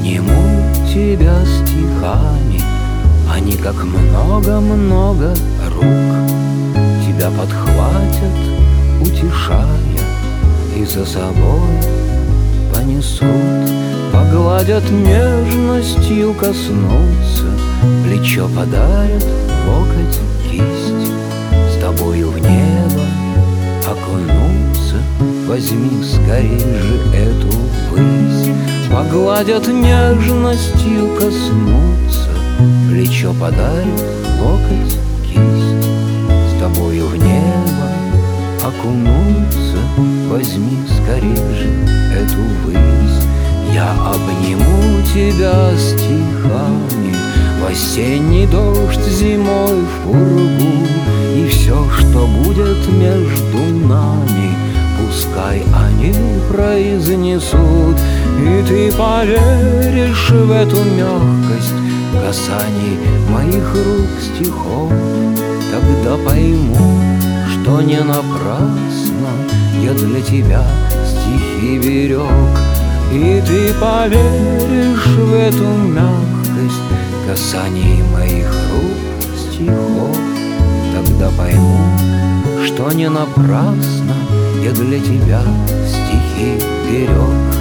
обниму тебя стихами, они как много-много рук тебя подхватят, утешая, и за собой понесут, погладят нежностью, коснутся, плечо подарят, локоть, кисть, с тобою в небо окунуться. Возьми скорей же эту высь, погладят нежностью, коснутся, плечо подарят, локоть, кисть, с тобою в небо окунуться. Возьми скорей же эту высь. Я обниму тебя стихами, в осенний дождь, зимой в пургу, и все, что будет между нами, пускай они произнесут. И ты поверишь в эту мягкость касаний моих рук стихов. Тогда пойму, что не напрасно я для тебя стихи берег. И ты поверишь в эту мягкость касаний моих рук стихов. Тогда пойму, что не напрасно я для тебя стихи берег.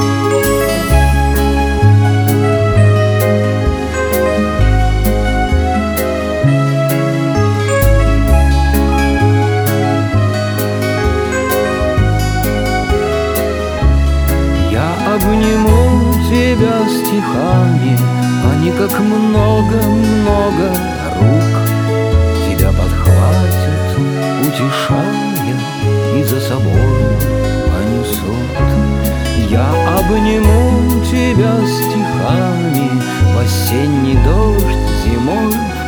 Обниму тебя стихами, они как много-много рук тебя подхватят, утешая, и за собой понесут. Я обниму тебя стихами, в осенний дождь, зимой